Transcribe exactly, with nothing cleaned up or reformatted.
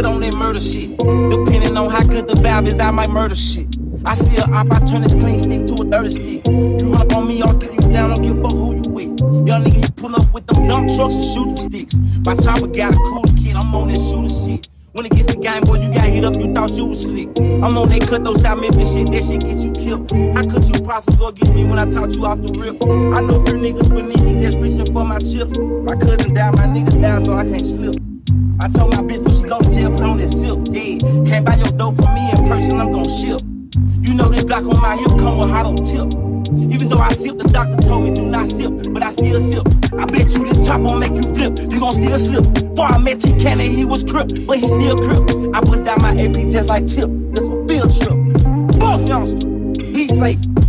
good on that murder shit. Depending on how good the vibe is, I might murder shit. I see a op, I turn this clean stick to a dirty stick. You run up on me, I'll get you down, don't give a fuck who you with. Young nigga, you pull up with them dump trucks and shooting sticks. My chopper got a cool kid, I'm on that shooter shit. When it gets the game, boy, you got hit up, you thought you was slick. I'm on that cut those South Memphis shit, that shit get you killed. How could you possibly go against me when I taught you off the rip? I know few niggas beneath me that's reaching for my chips. My cousin died, my niggas died, so I can't slip. I told my bitch when she go to jail, put on that silk, yeah. Can't buy your dough for me in person, I'm gon' ship. You know this block on my hip come with hot on tip. Even though I sip, the doctor told me do not sip, but I still sip. I bet you this chop gon' make you flip, you gon' still slip. Before I met T Cannon, he was crip, but he still crip. I bust down my A P test like Tip, it's a field trip. Fuck youngster, he say